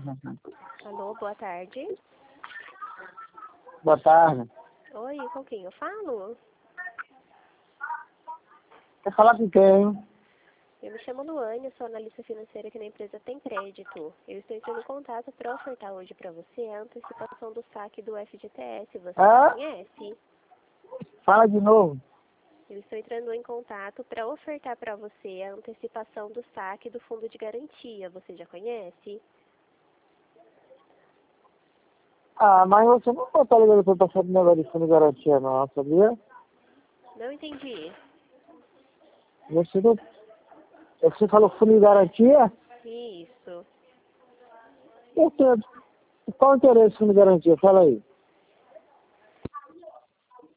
Alô, boa tarde. Boa tarde. Oi, com quem eu falo? Quer falar com quem? Eu me chamo Luane, sou analista financeira aqui na empresa Tem Crédito. Eu estou entrando em contato para ofertar hoje para você a antecipação do saque do FGTS. Você já conhece? Fala de novo. Eu estou entrando em contato para ofertar para você a antecipação do saque do fundo de garantia. Você já conhece? Mas você não pode estar ligando para passar de negócio de fundo de garantia, não, sabia? Não entendi. Você não... Você falou fundo de garantia? Isso. Qual o interesse do fundo de garantia? Fala aí.